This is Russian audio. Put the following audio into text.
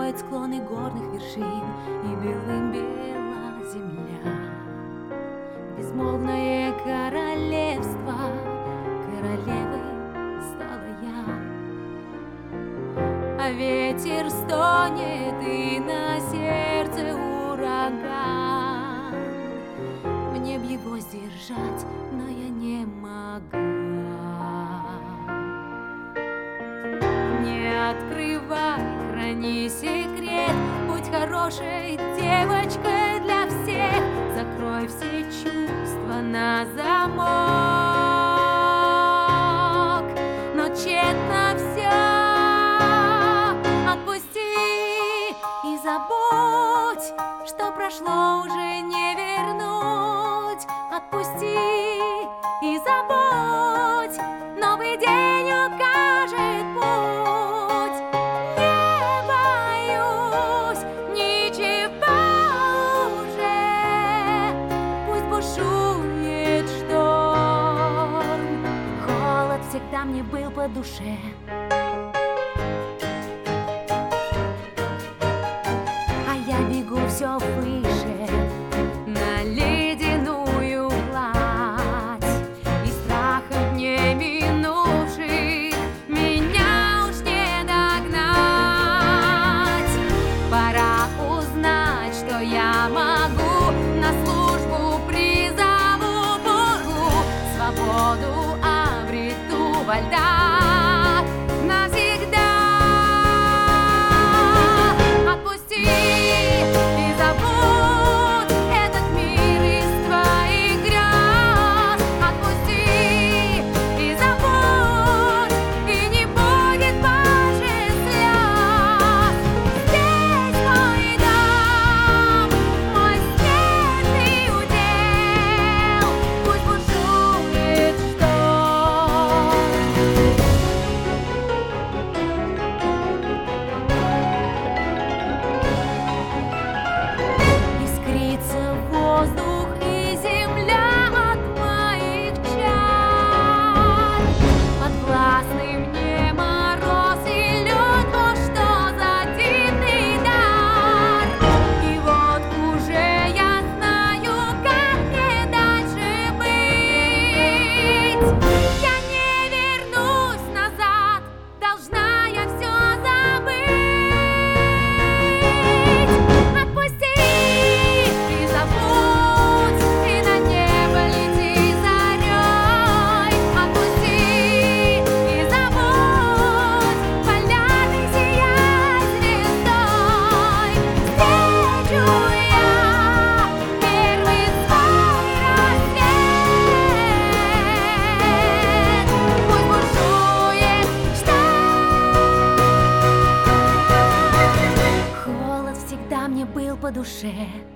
укроет склоны горных вершин, и белым бела земля. Безмолвное королевство, королевой стала я. А ветер стонет, и на сердце ураган. Мне б его сдержать, но я не могла. Не открывай, храни секрет, будь хорошей девочкой для всех. Закрой все чувства на замок, но тщетно все. Отпусти и забудь, что прошло, уже не вернуть. Отпусти и забудь, новый день укажет путь. Не боюсь ничего уже, пусть бушует шторм. Холод всегда мне был по душе. Бегу все выше на ледяную гладь, и страхом не минувших меня уж не догнать. Пора узнать, что я могу, на службу призову Богу, свободу обрету во льдах навсегда. Был по душе.